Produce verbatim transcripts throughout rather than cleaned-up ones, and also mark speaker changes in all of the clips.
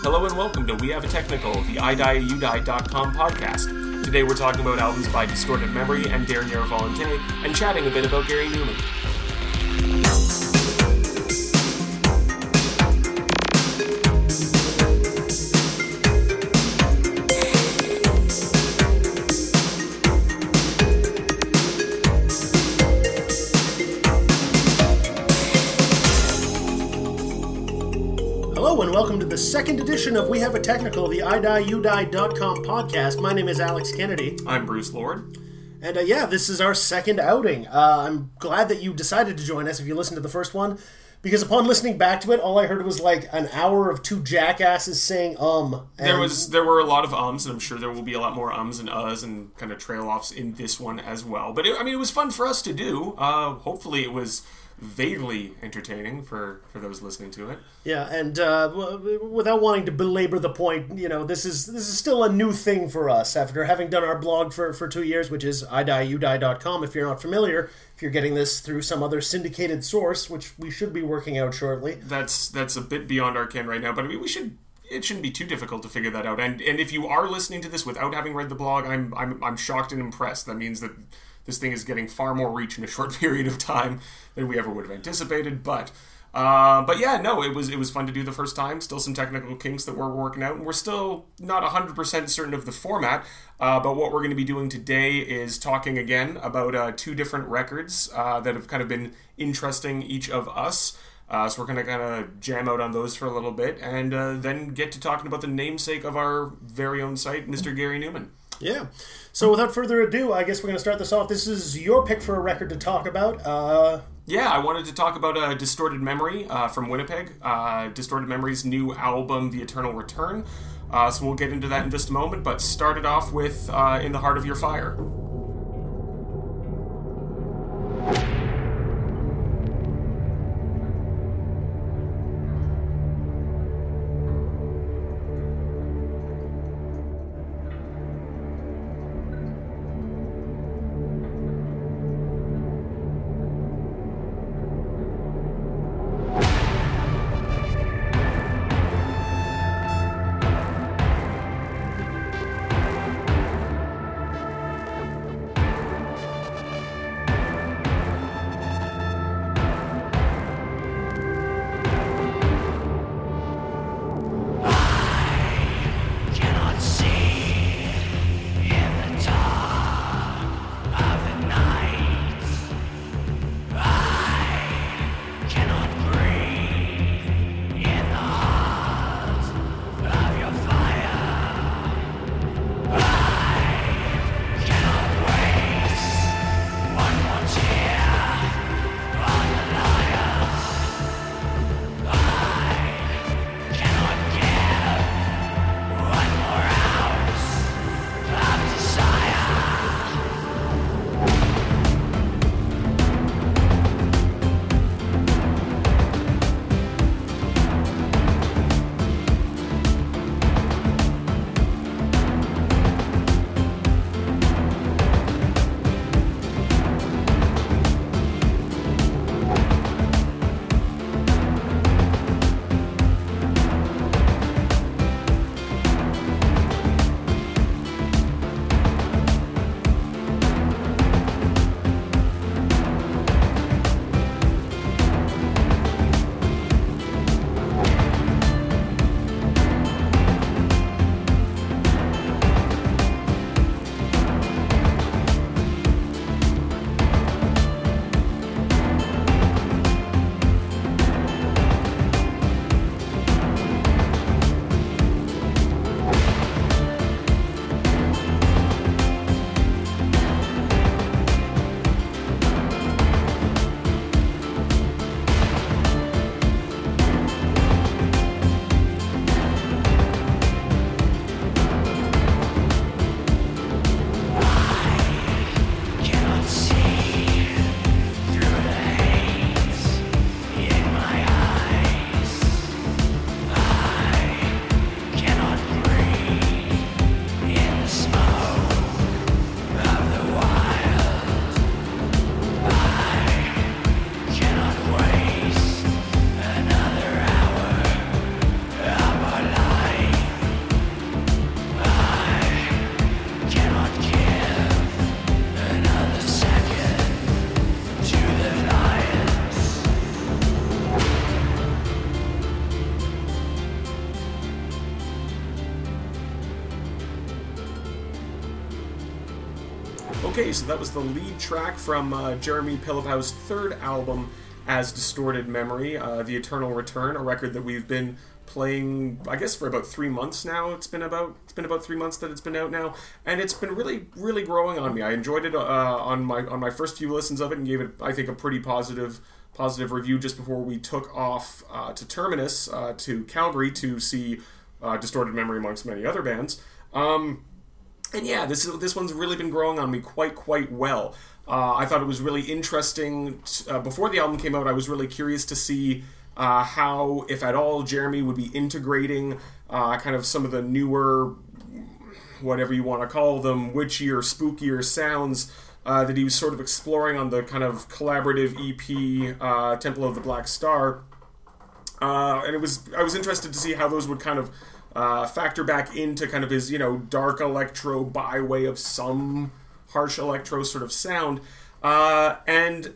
Speaker 1: Hello and welcome to We Have a Technical, the I Die You Die dot com podcast. Today we're talking about albums by Distorted Memory and Dernier Volonté, and chatting a bit about Gary Numan.
Speaker 2: Hello and welcome to the second edition of We Have a Technical, the I Die You Die dot com podcast. My name is Alex Kennedy.
Speaker 1: I'm Bruce Lord.
Speaker 2: And uh, yeah, this is our second outing. Uh, I'm glad that you decided to join us if you listened to the first one, because upon listening back to it, all I heard was like an hour of two jackasses saying um. And
Speaker 1: There was there were a lot of ums, and I'm sure there will be a lot more ums and uhs and kind of trail-offs in this one as well. But it, I mean, it was fun for us to do. Uh, hopefully it was vaguely entertaining for, for those listening to it.
Speaker 2: Yeah, and uh, w- without wanting to belabor the point, you know, this is this is still a new thing for us after having done our blog for, for two years, which is I Die You Die dot com. If you're not familiar, if you're getting this through some other syndicated source, which we should be working out shortly.
Speaker 1: That's that's a bit beyond our ken right now, but I mean, we should. It shouldn't be too difficult to figure that out. And and if you are listening to this without having read the blog, I'm I'm I'm shocked and impressed. That means that this thing is getting far more reach in a short period of time than we ever would have anticipated. But uh, but yeah, no, it was it was fun to do the first time. Still some technical kinks that we're working out, and we're still not one hundred percent certain of the format. Uh, but what we're going to be doing today is talking again about uh, two different records uh, that have kind of been interesting each of us. Uh, so we're going to kind of jam out on those for a little bit, and uh, then get to talking about the namesake of our very own site, Mister Gary Numan.
Speaker 2: Yeah. So without further ado, I guess we're going to start this off. This is your pick for a record to talk about. Uh...
Speaker 1: Yeah, I wanted to talk about uh, Distorted Memory uh, from Winnipeg. Uh, Distorted Memory's new album, The Eternal Return. Uh, so we'll get into that in just a moment, but start it off with uh, In the Heart of Your Fire. Okay, so that was the lead track from uh, Jeremy Pilipau's third album, As Distorted Memory, uh, The Eternal Return, a record that we've been playing, I guess, for about three months now. It's been about it's been about three months that it's been out now, and it's been really, really growing on me. I enjoyed it uh, on my on my first few listens of it, and gave it, I think, a pretty positive positive review just before we took off uh, to Terminus, uh, to Calgary, to see uh, Distorted Memory amongst many other bands. Um, and yeah, this this one's really been growing on me quite quite well. Uh, I thought it was really interesting. Uh, before the album came out, I was really curious to see uh, how, if at all, Jeremy would be integrating uh, kind of some of the newer, whatever you want to call them, witchier, spookier sounds uh, that he was sort of exploring on the kind of collaborative E P, uh, Temple of the Black Star. Uh, and it was I was interested to see how those would kind of uh, factor back into kind of his, you know, dark electro by way of some harsh electro sort of sound, uh, and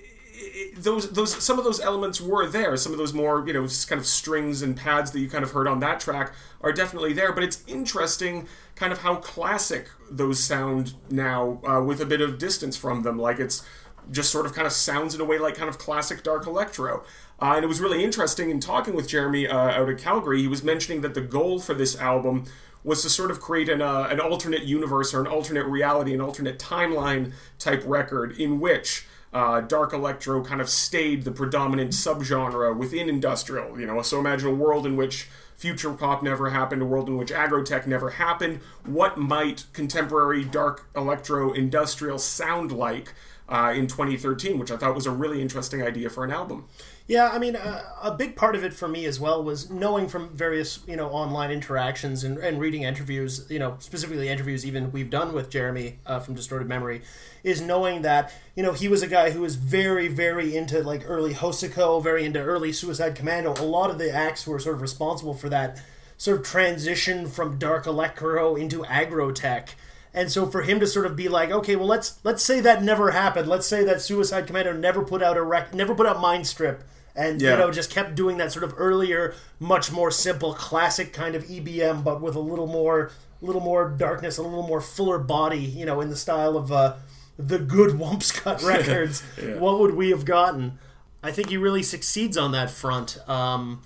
Speaker 1: it, those those some of those elements were there. Some of those more, you know, kind of strings and pads that you kind of heard on that track are definitely there. But it's interesting, kind of how classic those sound now, uh, with a bit of distance from them. Like it's just sort of kind of sounds in a way like kind of classic dark electro. Uh, and it was really interesting in talking with Jeremy uh, out of Calgary. He was mentioning that the goal for this album was to sort of create an, uh, an alternate universe or an alternate reality, an alternate timeline type record in which uh, dark electro kind of stayed the predominant subgenre within industrial. You know, so imagine a world in which future pop never happened, a world in which agrotech never happened. What might contemporary dark electro industrial sound like uh, in twenty thirteen, which I thought was a really interesting idea for an album.
Speaker 2: Yeah, I mean, uh, a big part of it for me as well was knowing from various, you know, online interactions and, and reading interviews, you know, specifically interviews even we've done with Jeremy uh, from Distorted Memory, is knowing that, you know, he was a guy who was very, very into, like, early Hoseko, very into early Suicide Commando. A lot of the acts who were sort of responsible for that sort of transition from dark electro into agrotech. And so for him to sort of be like, okay, well, let's let's say that never happened. Let's say that Suicide Commando never put out a rec- never put out Mindstrip. And, yeah. you know, just kept doing that sort of earlier, much more simple, classic kind of E B M, but with a little more little more darkness, a little more fuller body, you know, in the style of uh, the good Wumpscut records. yeah. What would we have gotten? I think he really succeeds on that front. Um,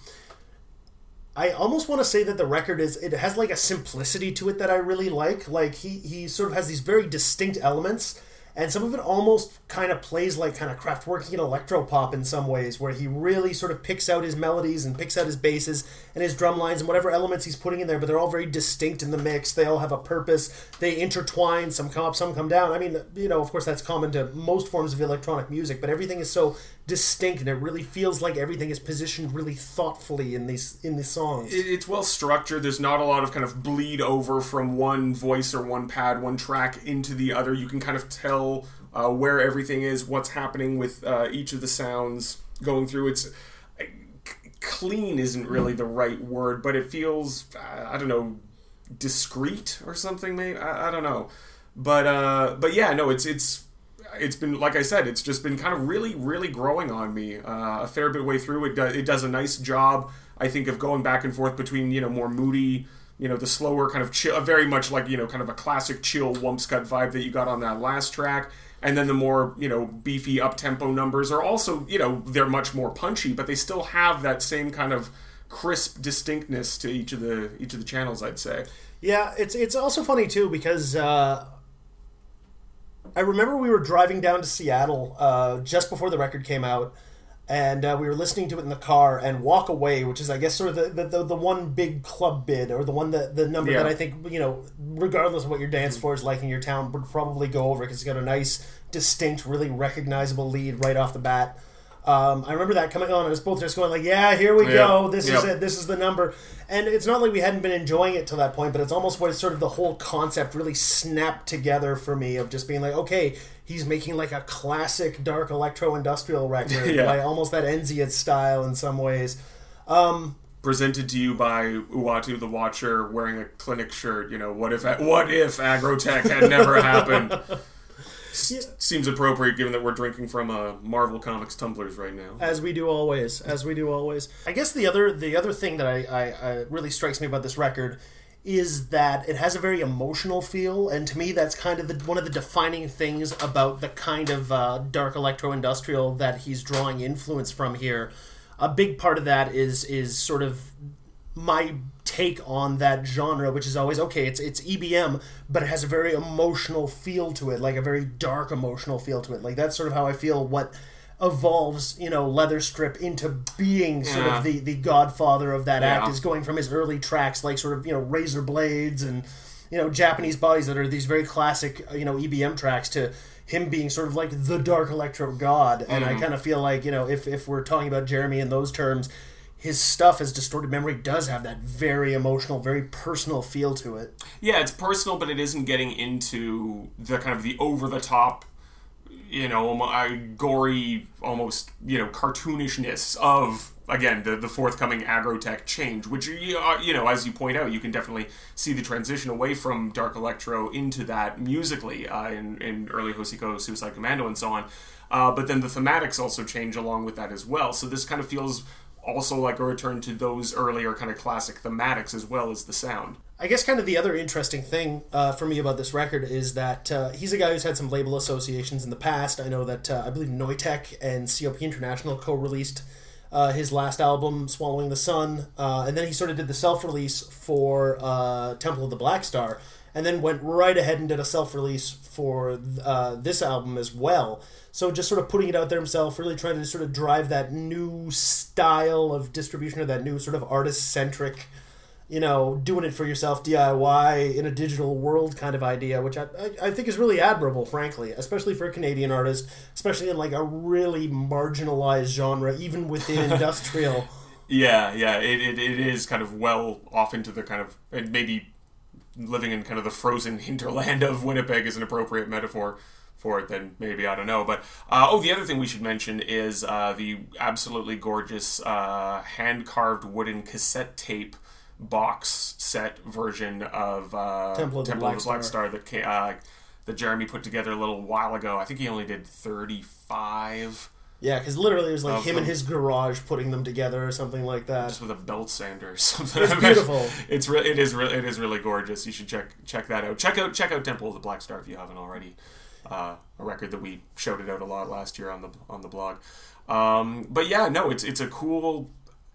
Speaker 2: I almost want to say that the record is, it has like a simplicity to it that I really like. Like, he, he sort of has these very distinct elements, and some of it almost kind of plays like kind of Kraftwerkian electropop in some ways, where he really sort of picks out his melodies and picks out his basses and his drum lines and whatever elements he's putting in there, but they're all very distinct in the mix. They all have a purpose. They intertwine. Some come up, some come down. I mean, you know, of course, that's common to most forms of electronic music, but everything is so distinct, and it really feels like everything is positioned really thoughtfully in these in these songs.
Speaker 1: It's well structured. There's not a lot of kind of bleed over from one voice or one pad, one track into the other. You can kind of tell uh, where everything is, what's happening with uh, each of the sounds going through. It's uh, clean isn't really the right word, but it feels, uh, I don't know, discreet or something. Maybe I, I don't know, but uh, but yeah, no, it's it's. It's been, like I said, it's just been kind of really, really growing on me uh, a fair bit way through. It, do, it does a nice job, I think, of going back and forth between, you know, more moody, you know, the slower kind of chill, very much like, you know, kind of a classic chill Wumpscut vibe that you got on that last track. And then the more, you know, beefy up-tempo numbers are also, you know, they're much more punchy, but they still have that same kind of crisp distinctness to each of the each of the channels, I'd say.
Speaker 2: Yeah, it's it's also funny, too, because Uh... I remember we were driving down to Seattle uh, just before the record came out, and uh, we were listening to it in the car, and Walk Away, which is, I guess, sort of the the, the, the one big club bid, or the one that the number yeah. that I think, you know, regardless of what your dance floor is like in your town, would probably go over, because it's got a nice, distinct, really recognizable lead right off the bat. Um, I remember that coming on, and us both just going like, yeah, here we yeah. go, this yep. is it, this is the number. And it's not like we hadn't been enjoying it till that point, but it's almost where sort of the whole concept really snapped together for me, of just being like, okay, he's making like a classic dark electro-industrial record, yeah. like almost that Enziat style in some ways. Um,
Speaker 1: Presented to you by Uatu the Watcher wearing a Clinic shirt, you know, what if what if agrotech had never happened? Yeah. Seems appropriate given that we're drinking from uh, Marvel Comics tumblers right now.
Speaker 2: As we do always. As we do always. I guess the other the other thing that I, I, I really strikes me about this record is that it has a very emotional feel, and to me that's kind of the, one of the defining things about the kind of uh, dark electro-industrial that he's drawing influence from here. A big part of that is is sort of my take on that genre, which is always, okay, it's it's E B M, but it has a very emotional feel to it, like a very dark emotional feel to it. Like that's sort of how I feel what evolves, you know, Leatherstrip into being sort
Speaker 1: yeah.
Speaker 2: of the, the godfather of that
Speaker 1: yeah.
Speaker 2: act, is going from his early tracks like sort of, you know, Razor Blades and, you know, Japanese Bodies that are these very classic, you know, E B M tracks, to him being sort of like the dark electro god. And mm-hmm. I kind of feel like, you know, if, if we're talking about Jeremy in those terms, his stuff as Distorted Memory does have that very emotional, very personal feel to it.
Speaker 1: Yeah, it's personal, but it isn't getting into the kind of the over-the-top, you know, uh, gory, almost, you know, cartoonishness of, again, the, the forthcoming Agrotech change, which, uh, you know, as you point out, you can definitely see the transition away from dark electro into that musically uh, in, in early Hosiko, Suicide Commando, and so on. Uh, but then the thematics also change along with that as well. So this kind of feels also like a return to those earlier kind of classic thematics as well as the sound.
Speaker 2: I guess kind of the other interesting thing uh, for me about this record is that uh, he's a guy who's had some label associations in the past. I know that uh, I believe Noitech and C O P International co-released uh, his last album, Swallowing the Sun, uh, and then he sort of did the self-release for uh, Temple of the Black Star, and then went right ahead and did a self-release for uh, this album as well. So just sort of putting it out there himself, really trying to sort of drive that new style of distribution, or that new sort of artist-centric, you know, doing it for yourself, D I Y, in a digital world kind of idea, which I, I, I think is really admirable, frankly, especially for a Canadian artist, especially in like a really marginalized genre, even within industrial.
Speaker 1: Yeah, yeah, it, it it is kind of well off into the kind of, maybe living in kind of the frozen hinterland of Winnipeg is an appropriate metaphor for it, then maybe, I don't know. But uh, oh, the other thing we should mention is uh, the absolutely gorgeous uh, hand-carved wooden cassette tape box set version of uh,
Speaker 2: Temple of the
Speaker 1: Temple
Speaker 2: Black,
Speaker 1: of the Black
Speaker 2: Star,
Speaker 1: Star that came, uh, that Jeremy put together a little while ago. I think he only did thirty-five.
Speaker 2: Yeah, because literally it was like him
Speaker 1: them.
Speaker 2: in his garage putting them together or something like that.
Speaker 1: Just with a belt sander or something.
Speaker 2: It's beautiful.
Speaker 1: It's re- it is re- it is really gorgeous. You should check check that out. Check out check out Temple of the Black Star if you haven't already. Uh, a record that we shouted out a lot last year on the on the blog. Um, but yeah, no, it's it's a cool.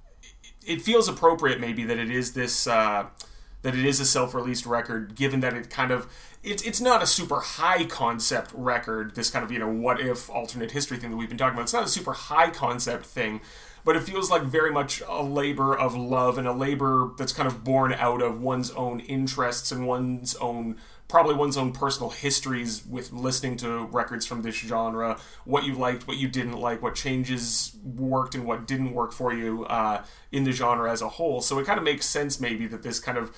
Speaker 1: It feels appropriate, maybe, that it is this uh, that it is a self-released record, given that it kind of it's it's not a super high concept record. This kind of, you know, what if alternate history thing that we've been talking about. It's not a super high concept thing, but it feels like very much a labor of love, and a labor that's kind of born out of one's own interests and one's own. Probably one's own personal histories with listening to records from this genre, what you liked, what you didn't like, what changes worked and what didn't work for you uh, in the genre as a whole. So it kind of makes sense maybe that this kind of,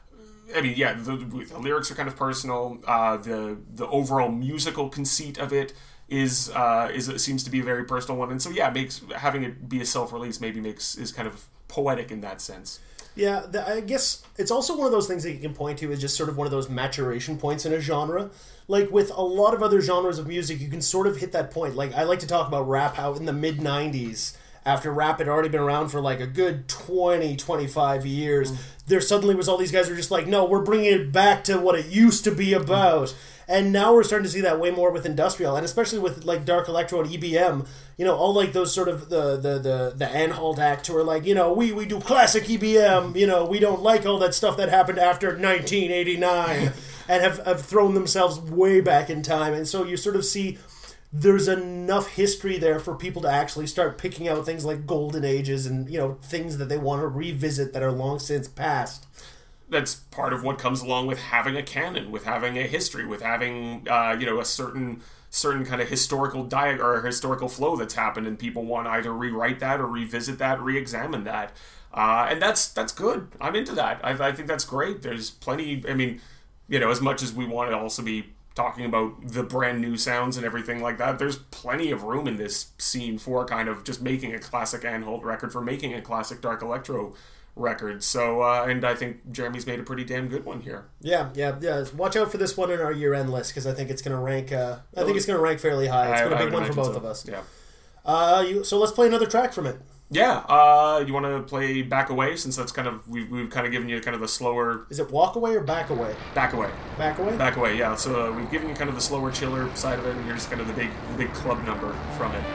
Speaker 1: I mean, yeah, the, the lyrics are kind of personal. Uh, the the overall musical conceit of it is uh, is it seems to be a very personal one, and so yeah, makes having it be a self-release maybe makes is kind of poetic in that sense.
Speaker 2: Yeah, the, I guess it's also one of those things that you can point to as just sort of one of those maturation points in a genre. Like with a lot of other genres of music, you can sort of hit that point. Like I like to talk about rap, how in the mid nineties, after rap had already been around for like a good twenty, twenty-five years, mm. there suddenly was all these guys who were just like, no, we're bringing it back to what it used to be about. Mm. And now we're starting to see that way more with industrial, and especially with like dark electro and E B M. You know, all like those sort of the the the the Anhalt act who are like, you know, we we do classic E B M. You know, we don't like all that stuff that happened after nineteen eighty-nine, and have have thrown themselves way back in time. And so you sort of see there's enough history there for people to actually start picking out things like golden ages and, you know, things that they want to revisit that are long since past.
Speaker 1: That's part of what comes along with having a canon, with having a history, with having uh, you know a certain certain kind of historical diag or historical flow that's happened, and people want to either rewrite that or revisit that, re-examine that, uh, and that's that's good. I'm into that. I, I think that's great. There's plenty. I mean, you know, as much as we want to also be talking about the brand new sounds and everything like that, there's plenty of room in this scene for kind of just making a classic Anhalt record, for making a classic dark electro record. So, uh, and I think Jeremy's made a pretty damn good one here.
Speaker 2: Yeah, yeah, yeah. Watch out for this one in our year-end list, because I think it's going to rank. Uh, I think it's going to rank fairly high. It's
Speaker 1: I,
Speaker 2: been a
Speaker 1: I
Speaker 2: big one for both
Speaker 1: so.
Speaker 2: of us.
Speaker 1: Yeah.
Speaker 2: Uh, you, so let's play another track from it.
Speaker 1: Yeah, uh, you want to play Back Away, since that's kind of, we've, we've kind of given you kind of the slower...
Speaker 2: Is it Walk Away or Back Away?
Speaker 1: Back Away.
Speaker 2: Back Away?
Speaker 1: Back Away, yeah. So uh, we've given you kind of the slower, chiller side of it, and here's kind of the big, the big club number from it.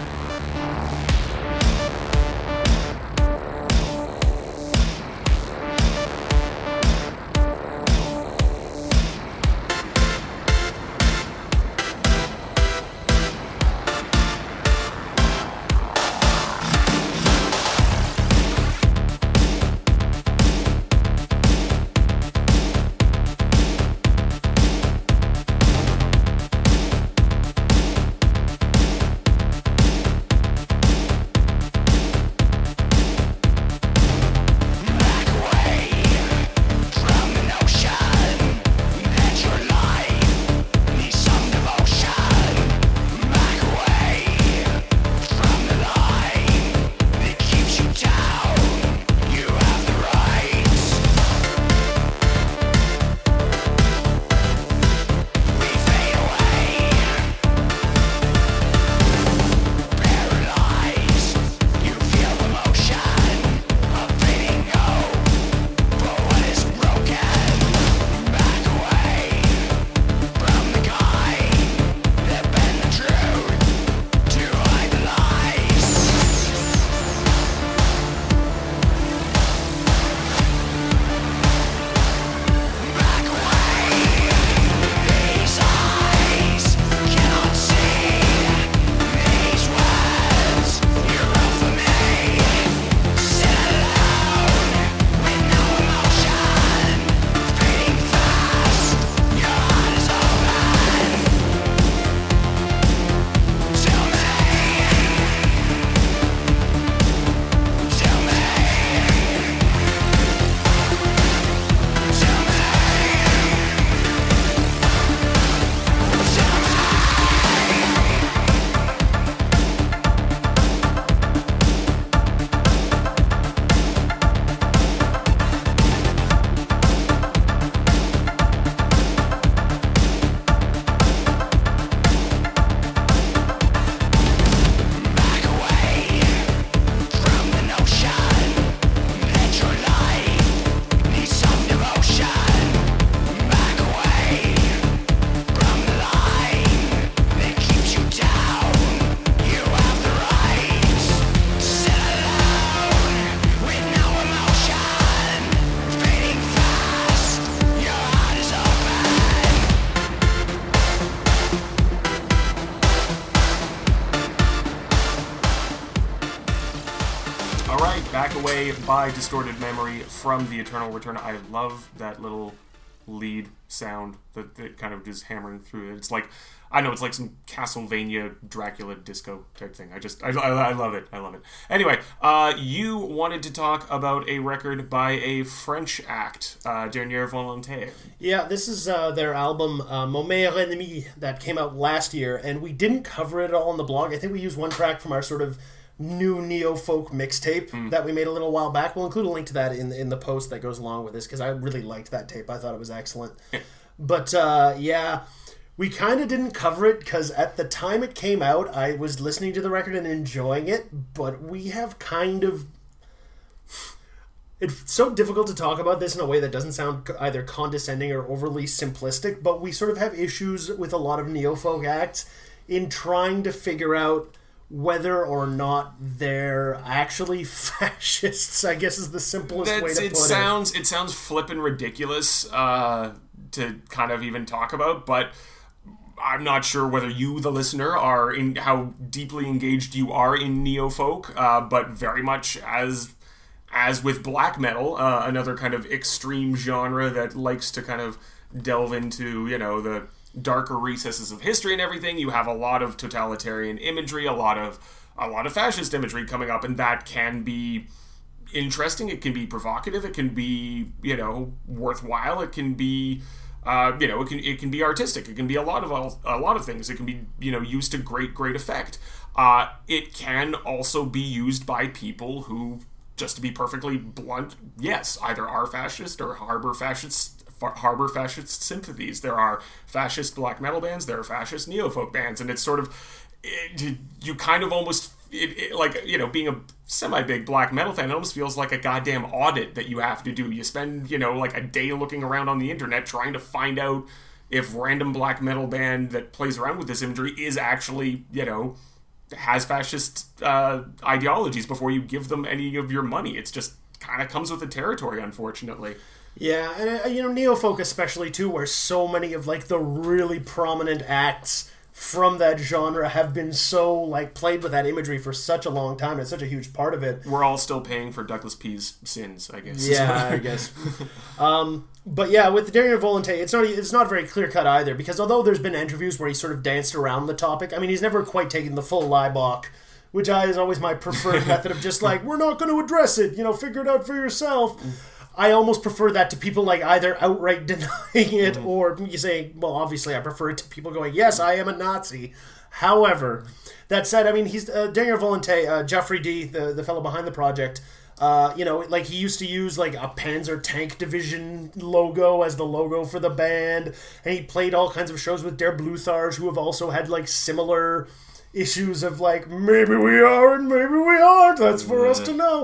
Speaker 1: Back Away by Distorted Memory from The Eternal Return. I love that little lead sound that, that kind of is hammering through it. It's like, I know, it's like some Castlevania Dracula disco type thing. I just, I, I, I love it. I love it. Anyway, uh, you wanted to talk about a record by a French act, uh, Dernière Volonté.
Speaker 2: Yeah, this is uh, their album, uh, Mon Meilleur Ennemi, that came out last year, and we didn't cover it all on the blog. I think we used one track from our sort of new neo-folk mixtape mm. that we made a little while back. We'll include a link to that in, in the post that goes along with this, because I really liked that tape. I thought it was excellent. But, uh, yeah... We kind of didn't cover it because at the time it came out, I was listening to the record and enjoying it, but we have kind of... It's so difficult to talk about this in a way that doesn't sound either condescending or overly simplistic, but we sort of have issues with a lot of neo-folk acts in trying to figure out whether or not they're actually fascists, I guess is the simplest
Speaker 1: That's,
Speaker 2: way to
Speaker 1: it
Speaker 2: put
Speaker 1: sounds,
Speaker 2: it.
Speaker 1: It sounds flippin' ridiculous uh, to kind of even talk about, but... I'm not sure whether you, the listener, are in how deeply engaged you are in neo-folk, uh, but very much as as with black metal, uh, another kind of extreme genre that likes to kind of delve into, you know, the darker recesses of history and everything. You have a lot of totalitarian imagery, a lot of a lot of fascist imagery coming up, and that can be interesting. It can be provocative. It can be, you know, worthwhile. It can be. Uh, you know, it can it can be artistic. It can be a lot of a lot of things. It can be, you know, used to great great effect. Uh, it can also be used by people who, just to be perfectly blunt, yes, either are fascist or harbor fascist harbor fascist sympathies. There are fascist black metal bands. There are fascist neo-folk bands, and it's sort of it, you kind of almost it, it, like, you know, being a semi-big black metal fan, it almost feels like a goddamn audit that you have to do. You spend, you know, like a day looking around on the internet trying to find out if random black metal band that plays around with this imagery is actually, you know, has fascist uh, ideologies before you give them any of your money. It's just kind of comes with the territory, unfortunately.
Speaker 2: Yeah, and uh, you know, neofolk especially too, where so many of like the really prominent acts from that genre have been so like played with that imagery for such a long time. It's such a huge part of it.
Speaker 1: We're all still paying for Douglas P's sins, I guess.
Speaker 2: Yeah, I guess. um, but yeah, with Dario Volonté, it's not it's not very clear cut either, because although there's been interviews where he sort of danced around the topic, I mean, he's never quite taken the full Leibach, which I is always my preferred method of just like, we're not going to address it, you know, figure it out for yourself. Mm. I almost prefer that to people like either outright denying it mm. or you saying, well, obviously I prefer it to people going, yes, I am a Nazi. However, that said, I mean, he's uh, Dario Volonté, uh, Jeffrey D, the, the fellow behind the project, uh, you know, like he used to use like a Panzer Tank Division logo as the logo for the band, and he played all kinds of shows with Der Blutharge, who have also had like similar issues of like, maybe we are and maybe we aren't, that's for us to know.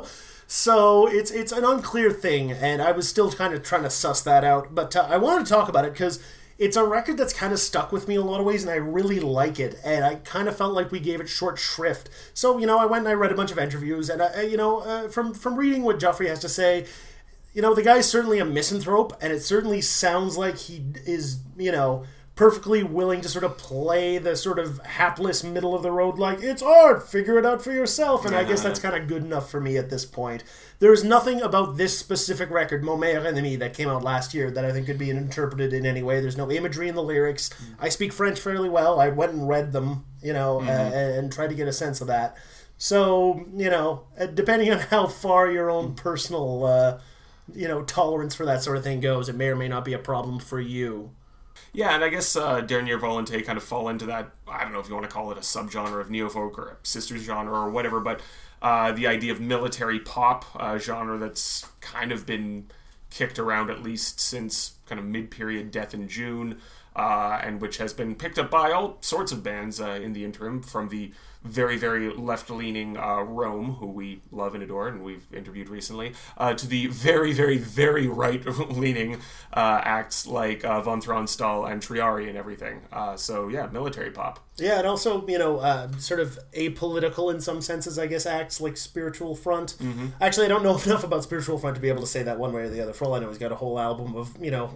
Speaker 2: So it's it's an unclear thing, and I was still kind of trying to suss that out. But uh, I wanted to talk about it because it's a record that's kind of stuck with me in a lot of ways, and I really like it. And I kind of felt like we gave it short shrift. So, you know, I went and I read a bunch of interviews, and, I, you know, uh, from, from reading what Joffrey has to say, you know, the guy's certainly a misanthrope, and it certainly sounds like he is, you know, perfectly willing to sort of play the sort of hapless middle of the road, like, it's art, figure it out for yourself, and I guess that's kind of good enough for me at this point. There's nothing about this specific record, Mon Meilleur Ennemi, that came out last year that I think could be interpreted in any way. There's no imagery in the lyrics. Mm-hmm. I speak French fairly well. I went and read them, you know, mm-hmm. uh, and tried to get a sense of that. So, you know, depending on how far your own personal, uh, you know, tolerance for that sort of thing goes, it may or may not be a problem for you.
Speaker 1: Yeah, and I guess uh, Dernier Volonté kind of fall into that, I don't know if you want to call it a subgenre of neofolk or a sister genre or whatever, but uh, the idea of military pop uh, genre that's kind of been kicked around at least since kind of mid-period Death in June, uh, and which has been picked up by all sorts of bands uh, in the interim, from the very, very left-leaning uh, Rome, who we love and adore, and we've interviewed recently, uh, to the very, very, very right-leaning uh, acts like uh, Von Thronstal and Triari and everything. Uh, so, yeah, military pop.
Speaker 2: Yeah, and also, you know, uh, sort of apolitical in some senses, I guess, acts like Spiritual Front. Mm-hmm. Actually, I don't know enough about Spiritual Front to be able to say that one way or the other. For all I know, he's got a whole album of, you know...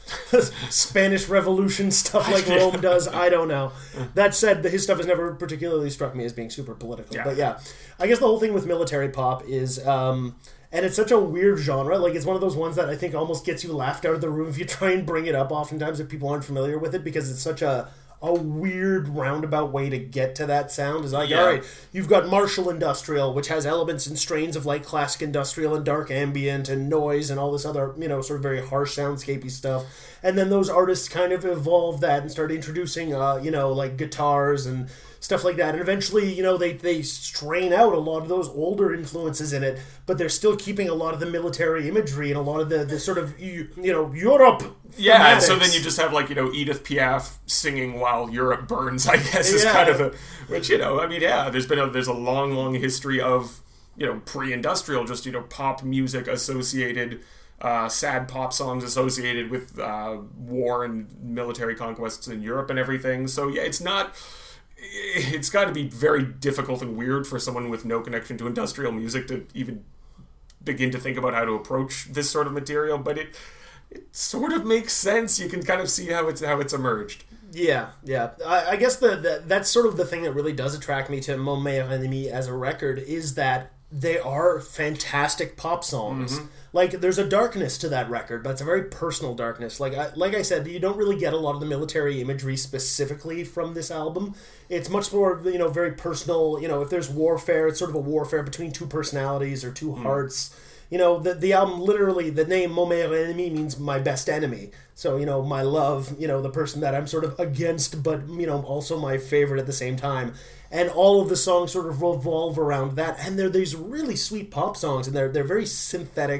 Speaker 2: Spanish Revolution stuff like Rome does. I don't know. That said, his stuff has never particularly struck me as being super political. Yeah. But yeah, I guess the whole thing with military pop is, um, and it's such a weird genre. Like, it's one of those ones that I think almost gets you laughed out of the room if you try and bring it up oftentimes if people aren't familiar with it, because it's such a a weird roundabout way to get to that sound. Is like, yeah. all right, you've got martial industrial, which has elements and strains of like classic industrial and dark ambient and noise and all this other, you know, sort of very harsh soundscapey stuff. And then those artists kind of evolved that and started introducing, uh, you know, like guitars and stuff like that. And eventually, you know, they, they strain out a lot of those older influences in it, but they're still keeping a lot of the military imagery and a lot of the, the sort of, you, you know, Europe.
Speaker 1: Yeah,
Speaker 2: thematics.
Speaker 1: And so then you just have, like, you know, Edith Piaf singing while Europe burns, I guess, is
Speaker 2: yeah.
Speaker 1: kind of a, which, you know, I mean, yeah, there's been a, there's a long, long history of, you know, pre-industrial, just, you know, pop music associated, uh, sad pop songs associated with uh, war and military conquests in Europe and everything. So, yeah, it's not... It's got to be very difficult and weird for someone with no connection to industrial music to even begin to think about how to approach this sort of material, but it it sort of makes sense. You can kind of see how it's how it's emerged.
Speaker 2: Yeah, yeah. I, I guess the, the that's sort of the thing that really does attract me to Mon Meilleur Ennemi as a record, is that they are fantastic pop songs. Mm-hmm. Like, there's a darkness to that record, but it's a very personal darkness. Like I, like I said, you don't really get a lot of the military imagery specifically from this album. It's much more, you know, very personal. You know, if there's warfare, it's sort of a warfare between two personalities or two mm. hearts. You know, the the album, literally, the name Mon Meilleur Ennemi means my best enemy. So, you know, my love, you know, the person that I'm sort of against, but, you know, also my favorite at the same time. And all of the songs sort of revolve around that. And they're these really sweet pop songs, and they're they're very synthetic.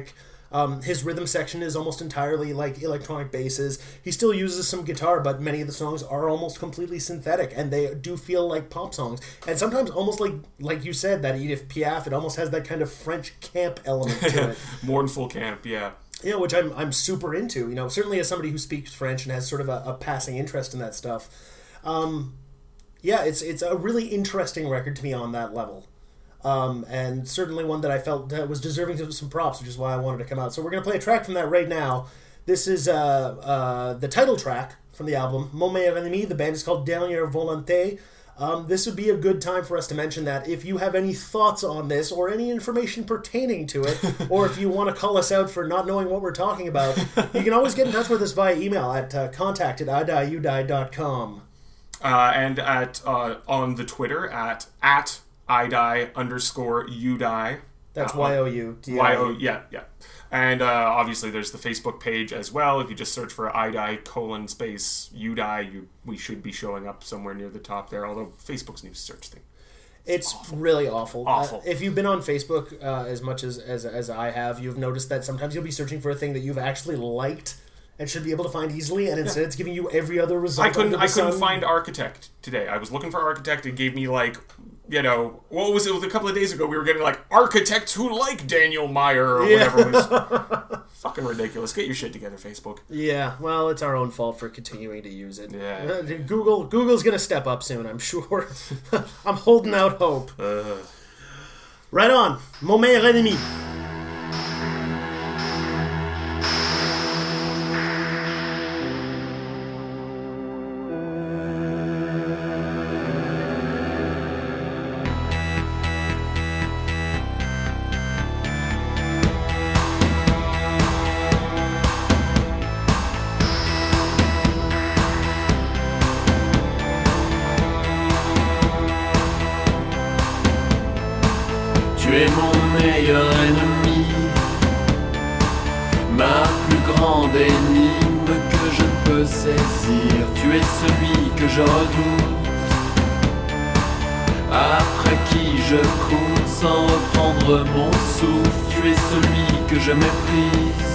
Speaker 2: Um, his rhythm section is almost entirely like electronic basses. He still uses some guitar, but many of the songs are almost completely synthetic, and they do feel like pop songs. And sometimes almost like like you said, that Edith Piaf, it almost has that kind of French camp element to it.
Speaker 1: Mournful camp, yeah.
Speaker 2: Yeah, which I'm I'm super into. You know, certainly as somebody who speaks French and has sort of a, a passing interest in that stuff. Um, yeah, it's it's a really interesting record to me on that level. Um, and certainly one that I felt uh, was deserving of some props, which is why I wanted to come out. So we're going to play a track from that right now. This is uh, uh, the title track from the album, Mon Meilleur Ennemi. The band is called Dernière Volonté. Um, this would be a good time for us to mention that if you have any thoughts on this or any information pertaining to it, or if you want to call us out for not knowing what we're talking about, you can always get in touch with us via email at uh, contact at i die you die dot com.
Speaker 1: Uh, and at uh, on the Twitter at at idie underscore udie.
Speaker 2: That's
Speaker 1: uh,
Speaker 2: Y O U.
Speaker 1: Y O, yeah, yeah. And uh, obviously there's the Facebook page as well. If you just search for idie colon space udie, you we should be showing up somewhere near the top there, although Facebook's new search thing.
Speaker 2: It's, it's awful. really awful.
Speaker 1: Awful.
Speaker 2: Uh, if you've been on Facebook uh, as much as, as as I have, you've noticed that sometimes you'll be searching for a thing that you've actually liked and should be able to find easily, and instead yeah. it's giving you every other result.
Speaker 1: I couldn't I couldn't
Speaker 2: sun.
Speaker 1: find Architect today. I was looking for Architect. It gave me like, you know, what was it? It was a couple of days ago we were getting like architects who like Daniel Meyer or yeah. whatever it was. Fucking ridiculous. Get your shit together, Facebook.
Speaker 2: Yeah, well, it's our own fault for continuing to use it.
Speaker 1: Yeah.
Speaker 2: Uh, Google Google's gonna step up soon, I'm sure. I'm holding out hope.
Speaker 1: Uh.
Speaker 2: Right on. Mon meilleur ennemi.
Speaker 3: Tu es mon meilleur ennemi, ma plus grande énigme que je ne peux saisir. Tu es celui que je redoute, après qui je cours sans reprendre mon souffle. Tu es celui que je méprise,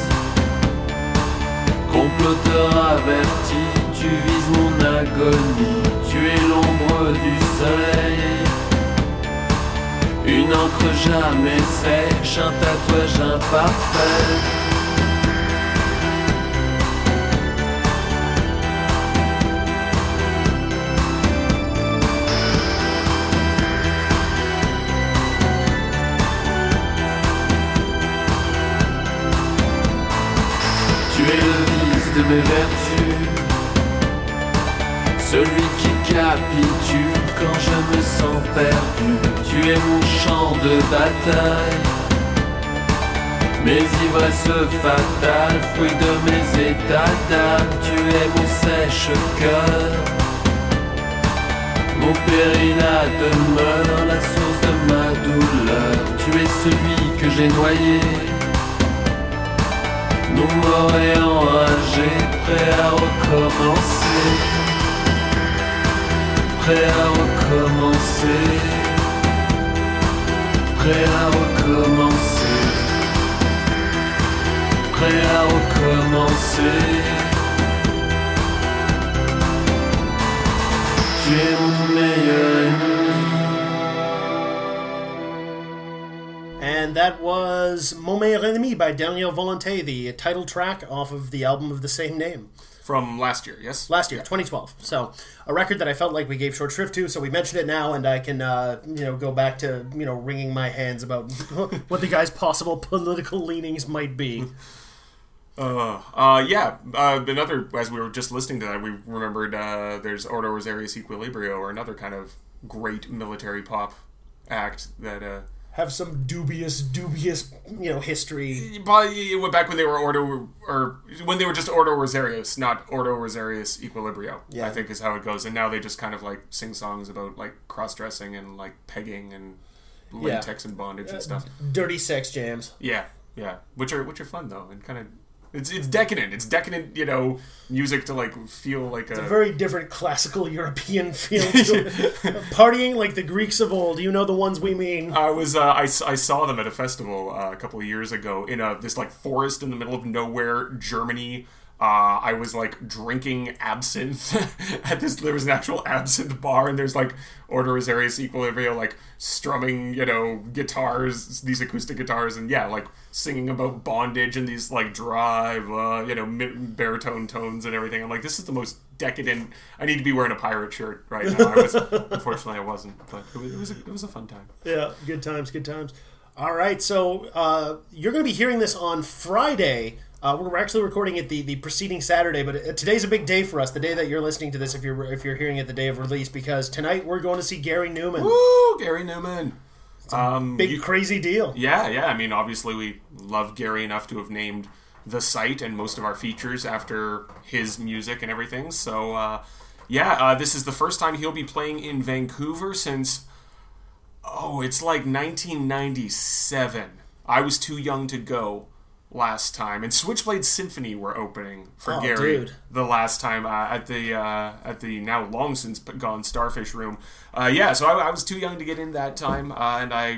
Speaker 3: comploteur averti, tu vises mon agonie. Tu es l'ombre du soleil, une encre jamais sèche, un tatouage imparfait. Tu es le vice de mes vertus, celui qui capitule quand je me sens perdu. Tu es mon champ de bataille, mes ivresses fatales, fruit de mes états d'âme. Tu es mon sèche-cœur, mon péril à demeure, la source de ma douleur. Tu es celui que j'ai noyé, non mort et enragé, prêt à recommencer, prêt à recommencer, prêt à recommencer, prêt à recommencer. Tu es mon meilleur ennemi.
Speaker 2: And that was Mon Meilleur Ennemi by Dernière Volonté, the title track off of the album of the same name.
Speaker 1: From last year, yes?
Speaker 2: Last year, twenty twelve. So, a record that I felt like we gave short shrift to, so we mentioned it now, and I can, uh, you know, go back to, you know, wringing my hands about what the guy's possible political leanings might be.
Speaker 1: Uh, uh, yeah, uh, another, as we were just listening to that, we remembered uh, there's Ordo Rosarius Equilibrio, or another kind of great military pop act that... Uh,
Speaker 2: have some dubious, dubious, you know, history.
Speaker 1: Probably back when they were Ordo, or when they were just Ordo Rosarius, not Ordo Rosarius Equilibrio, yeah. I think is how it goes. And now they just kind of like sing songs about like cross-dressing and like pegging and latex yeah. and bondage and stuff.
Speaker 2: Dirty sex jams.
Speaker 1: Yeah, yeah. Which are which are fun though, and kind of It's it's decadent. It's decadent, you know, music to like feel like a,
Speaker 2: a very different classical European feel to it. Partying like the Greeks of old. You know the ones we mean.
Speaker 1: I was uh, I, I saw them at a festival uh, a couple of years ago in a this like forest in the middle of nowhere, Germany. Uh, I was like drinking absinthe at this. There was an actual absinthe bar, and there's like Order Rosarius Equilibrio, like strumming, you know, guitars, these acoustic guitars, and yeah, like singing about bondage and these like drive, uh, you know, baritone tones and everything. I'm like, this is the most decadent. I need to be wearing a pirate shirt right now. I was, unfortunately, I wasn't, but it was it was a, it was a fun time.
Speaker 2: Yeah, good times, good times. All right, so uh, you're going to be hearing this on Friday. Uh, we're actually recording it the, the preceding Saturday, but today's a big day for us. The day that you're listening to this, if you're if you're hearing it the day of release, because tonight we're going to see Gary Numan.
Speaker 1: Woo, Gary Numan! Um,
Speaker 2: big
Speaker 1: you,
Speaker 2: crazy deal.
Speaker 1: Yeah, yeah. I mean, obviously we love Gary enough to have named the site and most of our features after his music and everything. So, uh, yeah, uh, this is the first time he'll be playing in Vancouver since, oh, it's like nineteen ninety-seven. I was too young to go last time, and Switchblade Symphony were opening for
Speaker 2: oh,
Speaker 1: Gary
Speaker 2: dude.
Speaker 1: the last time uh, at the uh, at the now long since gone Starfish Room. Uh, yeah, so I, I was too young to get in that time, uh, and I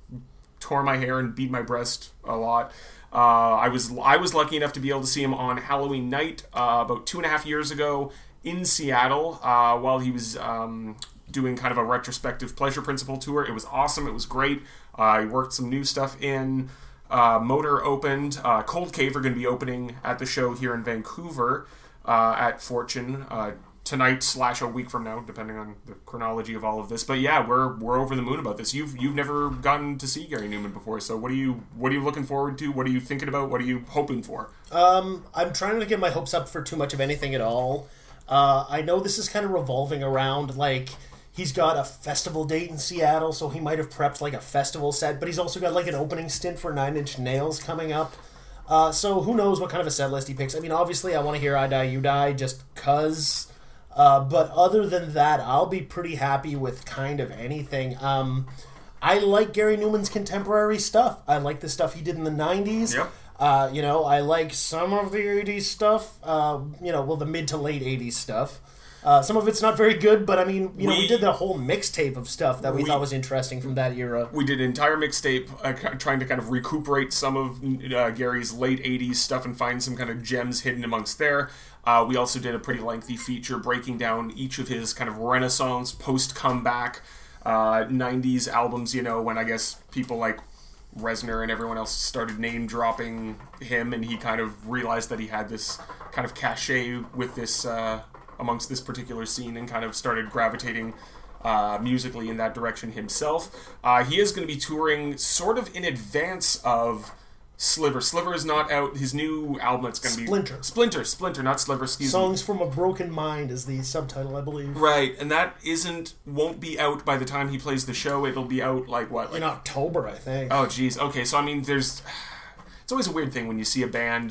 Speaker 1: tore my hair and beat my breast a lot. Uh, I was I was lucky enough to be able to see him on Halloween night uh, about two and a half years ago in Seattle uh, while he was um, doing kind of a retrospective Pleasure Principle tour. It was awesome. It was great. Uh, I worked some new stuff in. Uh, Motor opened. Uh, Cold Cave are going to be opening at the show here in Vancouver uh, at Fortune uh, tonight slash a week from now, depending on the chronology of all of this. But yeah, we're we're over the moon about this. You've you've never gotten to see Gary Numan before, so what are you what are you looking forward to? What are you thinking about? What are you hoping for?
Speaker 2: Um, I'm trying not to get my hopes up for too much of anything at all. Uh, I know this is kind of revolving around like. He's got a festival date in Seattle, so he might have prepped like a festival set, but he's also got like an opening stint for Nine Inch Nails coming up. Uh, so who knows what kind of a set list he picks. I mean, obviously I want to hear I Die, You Die just cuz. Uh, but other than that, I'll be pretty happy with kind of anything. Um, I like Gary Numan's contemporary stuff. I like the stuff he did in the nineties.
Speaker 1: Yep.
Speaker 2: Uh, you know, I like some of the eighties stuff. Uh, you know, well, the mid to late eighties stuff. Uh, some of it's not very good, but I mean, you know, we, we did the whole mixtape of stuff that we, we thought was interesting from that era.
Speaker 1: We did an entire mixtape uh, trying to kind of recuperate some of uh, Gary's late eighties stuff and find some kind of gems hidden amongst there. Uh, we also did a pretty lengthy feature breaking down each of his kind of Renaissance, post-comeback, uh, nineties albums, you know, when I guess people like Reznor and everyone else started name-dropping him, and he kind of realized that he had this kind of cachet with this... Uh, amongst this particular scene and kind of started gravitating uh, musically in that direction himself. Uh, he is going to be touring sort of in advance of Sliver. Sliver is not out. His new album that's going to be...
Speaker 2: Splinter.
Speaker 1: Splinter. Splinter, not Sliver, excuse
Speaker 2: Songs
Speaker 1: me.
Speaker 2: from a Broken Mind is the subtitle, I believe.
Speaker 1: Right, and that isn't... won't be out by the time he plays the show. It'll be out, like, what? Like,
Speaker 2: in October, I think.
Speaker 1: Oh, geez. Okay, so, I mean, there's... It's always a weird thing when you see a band...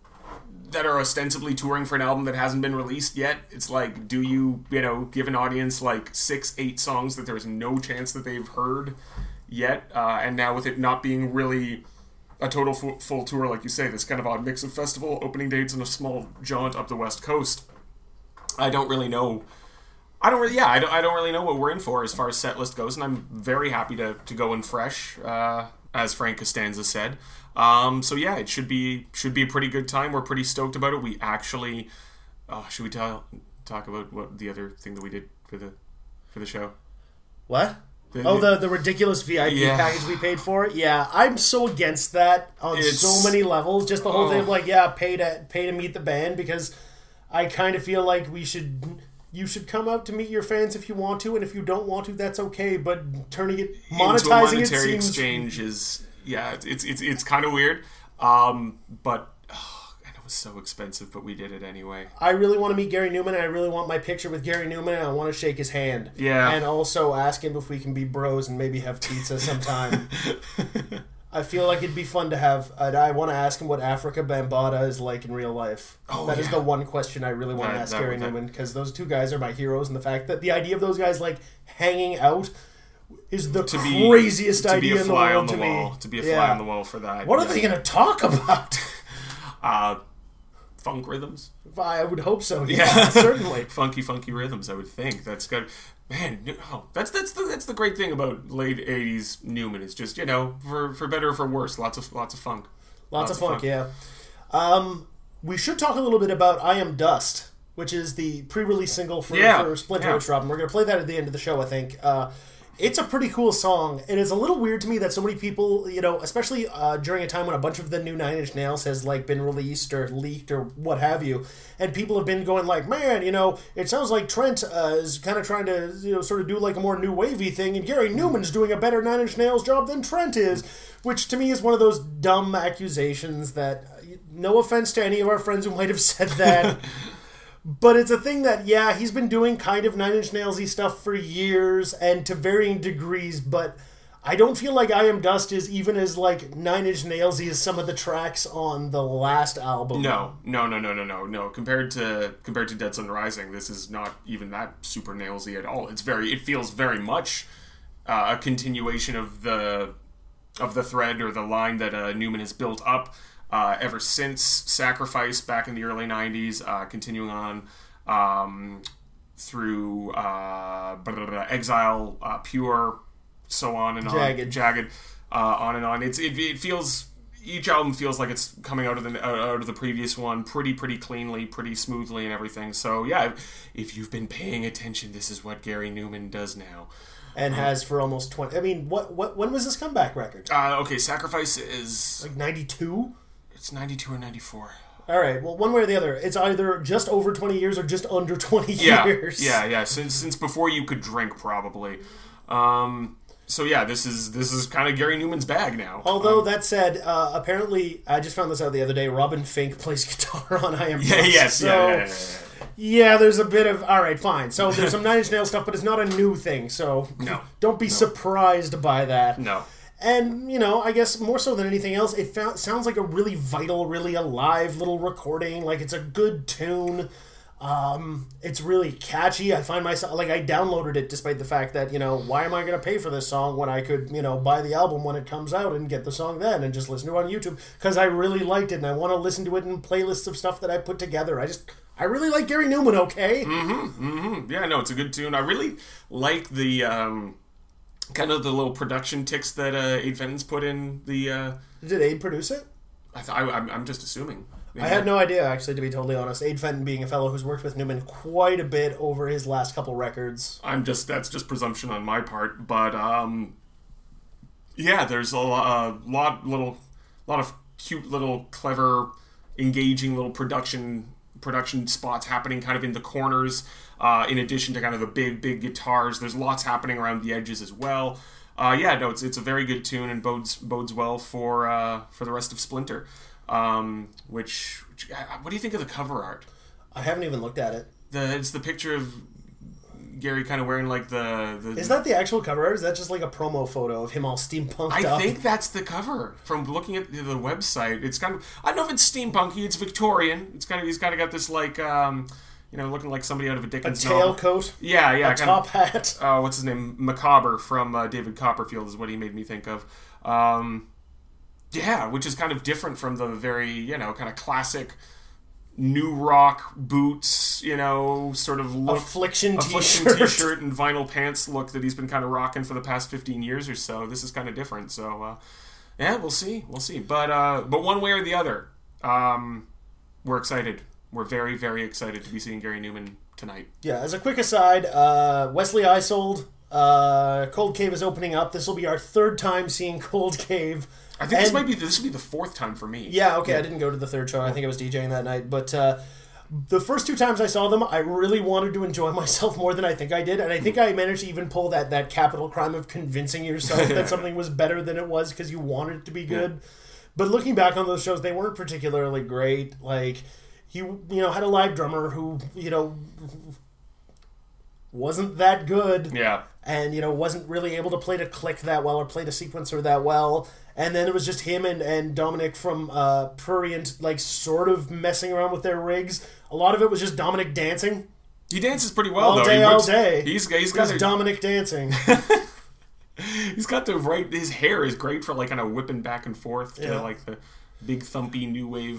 Speaker 1: that are ostensibly touring for an album that hasn't been released yet. It's like, do you, you know, give an audience like six, eight songs that there's no chance that they've heard yet? Uh, and now with it not being really a total full, full tour, like you say, this kind of odd mix of festival opening dates and a small jaunt up the West Coast, I don't really know. I don't really, yeah, I don't, I don't really know what we're in for as far as set list goes, and I'm very happy to, to go in fresh, uh, as Frank Costanza said. Um, so yeah, it should be should be a pretty good time. We're pretty stoked about it. We actually, uh, should we tell, talk about what the other thing that we did for the for the show?
Speaker 2: What?
Speaker 1: The,
Speaker 2: oh, the the ridiculous V I P
Speaker 1: yeah.
Speaker 2: package we paid for? Yeah, I'm so against that on
Speaker 1: It's,
Speaker 2: so many levels. Just the whole
Speaker 1: oh.
Speaker 2: thing of like, yeah, pay to pay to meet the band, because I kind of feel like we should. You should come out to meet your fans if you want to, and if you don't want to, that's okay. But turning it, monetizing
Speaker 1: into a monetary
Speaker 2: it seems...
Speaker 1: exchange is, yeah, it's it's it's kind of weird. Um, but oh, I know it's so expensive, but we did it anyway.
Speaker 2: I really want to meet Gary Numan, and I really want my picture with Gary Newman, and I want to shake his hand.
Speaker 1: Yeah.
Speaker 2: And also ask him if we can be bros and maybe have pizza sometime. I feel like it'd be fun to have. And I want to ask him what Africa Bambaataa is like in real life.
Speaker 1: Oh,
Speaker 2: that
Speaker 1: yeah.
Speaker 2: is the one question I really want
Speaker 1: That-
Speaker 2: to ask
Speaker 1: that-
Speaker 2: Gary
Speaker 1: that-
Speaker 2: Numan, because those two guys are my heroes, and the fact that the idea of those guys like hanging out is the
Speaker 1: To be
Speaker 2: craziest
Speaker 1: to
Speaker 2: idea
Speaker 1: be a
Speaker 2: in the
Speaker 1: fly
Speaker 2: world
Speaker 1: on the
Speaker 2: to
Speaker 1: wall,
Speaker 2: me.
Speaker 1: to be a
Speaker 2: Yeah.
Speaker 1: fly on the wall for that.
Speaker 2: What are
Speaker 1: yeah.
Speaker 2: they going to talk about?
Speaker 1: Uh, funk rhythms.
Speaker 2: I would hope so. Yeah,
Speaker 1: Yeah.
Speaker 2: certainly.
Speaker 1: funky, funky rhythms. I would think that's good. Man, oh, that's that's the that's the great thing about late eighties Newman. It's just, you know, for for better or for worse, lots of lots of funk.
Speaker 2: Lots, lots of funk, funk. yeah. Um, we should talk a little bit about I Am Dust, which is the pre-release single for,
Speaker 1: yeah.
Speaker 2: for Splinter,
Speaker 1: yeah.
Speaker 2: which dropped. And we're going to play that at the end of the show, I think. Uh, it's a pretty cool song. It is a little weird to me that so many people, you know, especially uh, during a time when a bunch of the new Nine Inch Nails has like been released or leaked or what have you, and people have been going like, man, you know, it sounds like Trent uh, is kind of trying to, you know, sort of do like a more new wavy thing, and Gary Newman's doing a better Nine Inch Nails job than Trent is, which to me is one of those dumb accusations that, no offense to any of our friends who might have said that, but it's a thing that, yeah, he's been doing kind of Nine Inch Nails-y stuff for years and to varying degrees, but I don't feel like I Am Dust is even as, like, Nine Inch Nails-y as some of the tracks on the last album.
Speaker 1: No, no, no, no, no, no, no. Compared to compared to Dead Sun Rising, this is not even that super Nails-y at all. It's very, it feels very much uh, a continuation of the of the thread or the line that uh, Newman has built up Uh, ever since Sacrifice back in the early nineties, uh, continuing on um, through uh, blah, blah, blah, Exile, uh, Pure, so on and on.
Speaker 2: Jagged.
Speaker 1: Jagged, uh, on and on. It's it, it feels, each album feels like it's coming out of the out of the previous one pretty, pretty cleanly, pretty smoothly and everything. So yeah, if, if you've been paying attention, this is what Gary Newman does now.
Speaker 2: And has for almost twenty... I mean, what what when was this comeback record?
Speaker 1: Uh, okay, Sacrifice is...
Speaker 2: Like ninety-two?
Speaker 1: It's ninety-two or ninety-four.
Speaker 2: All right. Well, one way or the other, it's either just over twenty years or just under twenty
Speaker 1: yeah,
Speaker 2: years.
Speaker 1: Yeah, yeah. Since since before you could drink, probably. Um, so yeah, this is this is kind of Gary Newman's bag now.
Speaker 2: Although
Speaker 1: um,
Speaker 2: that said, uh, apparently I just found this out the other day. Robin Fink plays guitar on I Am
Speaker 1: Yeah.
Speaker 2: Dust,
Speaker 1: Yes.
Speaker 2: so,
Speaker 1: yeah, yeah, yeah, yeah.
Speaker 2: Yeah, there's a bit of... All right, fine. So there's some Nine Inch Nails stuff, but it's not a new thing. So
Speaker 1: No.
Speaker 2: don't be
Speaker 1: No.
Speaker 2: surprised by that.
Speaker 1: No.
Speaker 2: And, you know, I guess more so than anything else, it fa- sounds like a really vital, really alive little recording. Like, it's a good tune. Um, it's really catchy. I find myself... Like, I downloaded it despite the fact that, you know, why am I going to pay for this song when I could, you know, buy the album when it comes out and get the song then and just listen to it on YouTube? Because I really liked it, and I want to listen to it in playlists of stuff that I put together. I just... I really like Gary Newman, okay?
Speaker 1: Mm-hmm, mm-hmm. Yeah, no, it's a good tune. I really like the... Um, kind of the little production ticks that uh, Aid Fenton's put in the... Uh,
Speaker 2: Did Aid produce it?
Speaker 1: I th- I, I'm, I'm just assuming.
Speaker 2: I had no idea, actually, to be totally honest. Aid Fenton being a fellow who's worked with Newman quite a bit over his last couple records.
Speaker 1: I'm just... That's just presumption on my part. But, um... yeah, there's a lot, a lot, little, lot of cute little, clever, engaging little production... production spots happening kind of in the corners, uh, in addition to kind of the big, big guitars. There's lots happening around the edges as well. Uh, yeah, no, it's it's a very good tune and bodes bodes well for uh, for the rest of Splinter. Um, which, which, what do you think of the cover art?
Speaker 2: I haven't even looked at it.
Speaker 1: The it's the picture of Gary kind of wearing like the, the
Speaker 2: Is that the actual cover art? Or is that just like a promo photo of him all steampunked
Speaker 1: I
Speaker 2: up?
Speaker 1: think that's the cover from looking at the, the website. It's kind of, I don't know if it's steampunky, it's Victorian. It's kind of, he's kind of got this like, um, you know, looking like somebody out of a
Speaker 2: a
Speaker 1: Dickens novel.
Speaker 2: tailcoat,
Speaker 1: Yeah, yeah.
Speaker 2: a
Speaker 1: kind
Speaker 2: top
Speaker 1: of,
Speaker 2: hat.
Speaker 1: uh, what's his name? Macabre from uh, David Copperfield is what he made me think of. Um, yeah, which is kind of different from the very, you know, kind of classic new rock boots, you know, sort of look.
Speaker 2: Affliction
Speaker 1: Affliction
Speaker 2: t-shirt.
Speaker 1: t-shirt and vinyl pants look that he's been kind of rocking for the past fifteen years or so. This is kind of different. So, uh, yeah, we'll see. We'll see. But uh, but one way or the other, um, we're excited. We're very, very excited to be seeing Gary Newman tonight.
Speaker 2: Yeah, as a quick aside, uh, Wesley Isold, uh, Cold Cave is opening up. This will be our third time seeing Cold Cave.
Speaker 1: I think
Speaker 2: and,
Speaker 1: this might be this will be the fourth time for me.
Speaker 2: Yeah, okay, I didn't go to the third show. I think I was DJing that night. But uh, the first two times I saw them, I really wanted to enjoy myself more than I think I did. And I think I managed to even pull that, that capital crime of convincing yourself that something was better than it was because you wanted it to be good. Yeah. But looking back on those shows, they weren't particularly great. Like, he, you know, had a live drummer who, you know, wasn't that good.
Speaker 1: Yeah.
Speaker 2: And, you know, wasn't really able to play to click that well or play to sequencer that well. And then it was just him and, and Dominic from uh, Prurient, like, sort of messing around with their rigs. A lot of it was just Dominic dancing.
Speaker 1: He dances pretty well,
Speaker 2: all
Speaker 1: though.
Speaker 2: day,
Speaker 1: he
Speaker 2: all
Speaker 1: looks,
Speaker 2: day.
Speaker 1: He's, he's got
Speaker 2: a, Dominic dancing.
Speaker 1: He's got the right... His hair is great for, like, kind of whipping back and forth to,
Speaker 2: yeah.
Speaker 1: like, the big thumpy new wave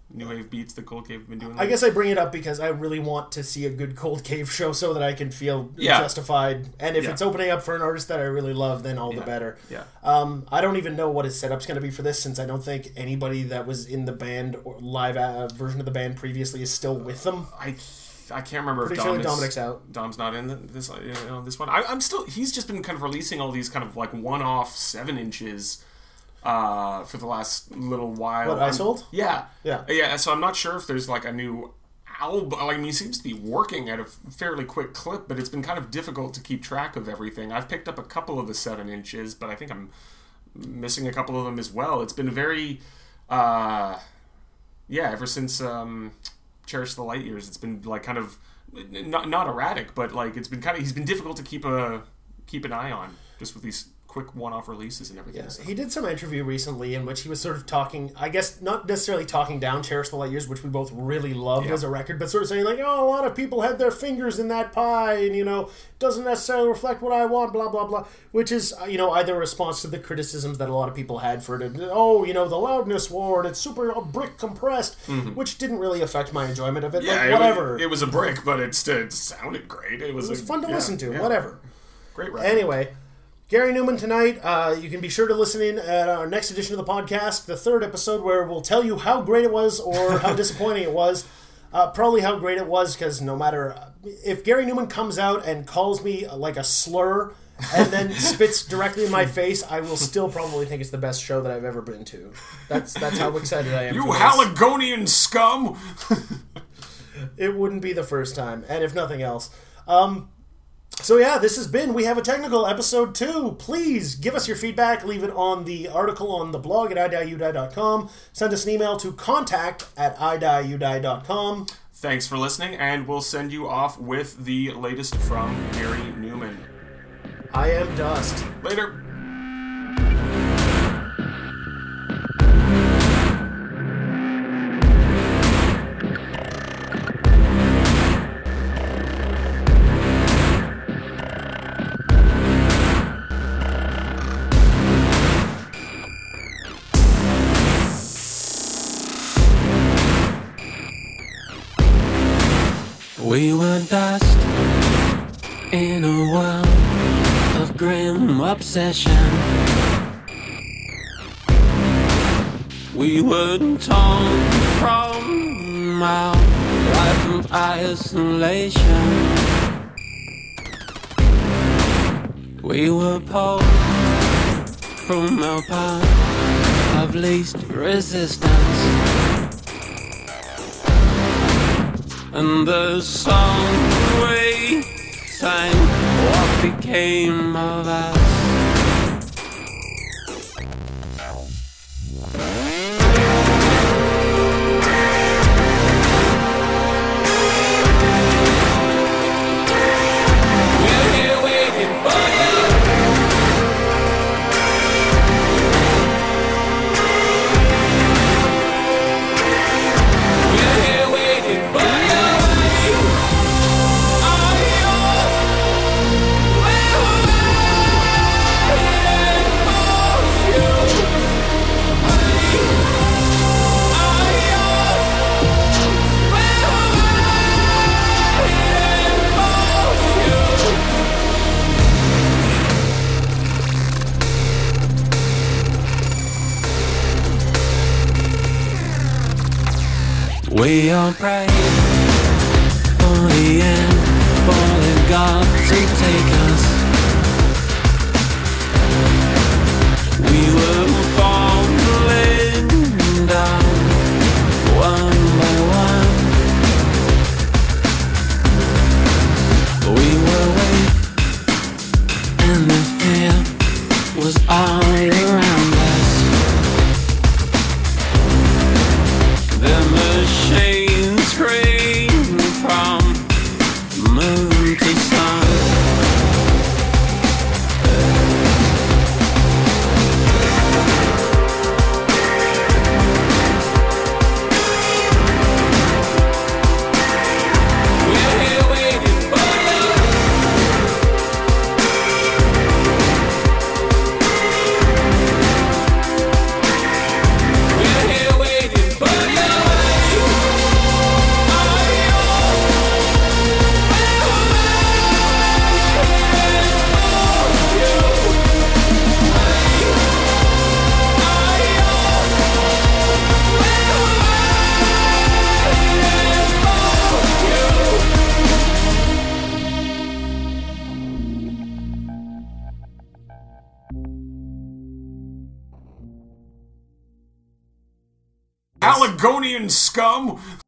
Speaker 1: new wave beats that Cold Cave have been doing.
Speaker 2: I guess I bring it up because I really want to see a good Cold Cave show so that I can feel
Speaker 1: Yeah.
Speaker 2: justified. And if
Speaker 1: Yeah.
Speaker 2: it's opening up for an artist that I really love, then all
Speaker 1: Yeah.
Speaker 2: the better.
Speaker 1: Yeah.
Speaker 2: Um, I don't even know what his setup's going to be for this, since I don't think anybody that was in the band or live uh, version of the band previously is still with them.
Speaker 1: I I can't remember
Speaker 2: Pretty
Speaker 1: if
Speaker 2: sure
Speaker 1: Dom is,
Speaker 2: Dominic's out.
Speaker 1: Dom's not in the, this you know, this one. I, I'm still. He's just been kind of releasing all these kind of like one-off seven inches. Uh, for the last little while.
Speaker 2: What, Isold?
Speaker 1: Yeah.
Speaker 2: Yeah.
Speaker 1: Yeah, so I'm not sure if there's like a new album. I mean, he seems to be working at a fairly quick clip, but it's been kind of difficult to keep track of everything. I've picked up a couple of the seven inches, but I think I'm missing a couple of them as well. It's been very, uh, yeah, ever since um, Cherish the Light Years, it's been like kind of, not, not erratic, but like it's been kind of, he's been difficult to keep a keep an eye on just with these quick one-off releases and everything.
Speaker 2: Yeah.
Speaker 1: So.
Speaker 2: He did some interview recently in which he was sort of talking, I guess not necessarily talking down Cherish the Light Years, which we both really loved
Speaker 1: Yeah.
Speaker 2: as a record, but sort of saying like, oh, a lot of people had their fingers in that pie and, you know, doesn't necessarily reflect what I want, blah, blah, blah, which is, uh, you know, either a response to the criticisms that a lot of people had for it. Oh, you know, the loudness war and it's super brick compressed, mm-hmm. which didn't really affect my enjoyment of it.
Speaker 1: Yeah,
Speaker 2: like,
Speaker 1: it
Speaker 2: whatever.
Speaker 1: Was, it was a brick, but it, st- it sounded great. It was,
Speaker 2: It was
Speaker 1: a,
Speaker 2: fun to
Speaker 1: yeah,
Speaker 2: listen to,
Speaker 1: yeah.
Speaker 2: whatever.
Speaker 1: Great record.
Speaker 2: Anyway, Gary Newman tonight. Uh, you can be sure to listen in at our next edition of the podcast, the third episode, where we'll tell you how great it was or how disappointing it was. Uh, probably how great it was, because no matter... If Gary Newman comes out and calls me like a slur and then spits directly in my face, I will still probably think it's the best show that I've ever been to. That's that's how excited I am.
Speaker 1: You
Speaker 2: for this.
Speaker 1: Haligonian scum!
Speaker 2: It wouldn't be the first time, and if nothing else. Um... So yeah, this has been We Have a Technical, episode two. Please give us your feedback. Leave it on the article on the blog at i die you die dot com. Send us an email to contact at i die you die dot com.
Speaker 1: Thanks for listening, and we'll send you off with the latest from Gary Newman.
Speaker 2: I am Dust.
Speaker 1: Later.
Speaker 3: We were dust in a world of grim obsession. We were torn from our life of isolation. We were pulled from our path of least resistance. And the song we sang, what became of us? We're here waiting for you. We're here waiting for you. We all pray for the end, for the God to take us. We were falling down one by one. We were weak and the fear was all around us. The machine screamed from moon to sun. We're here waiting for you.
Speaker 1: Allegonian scum.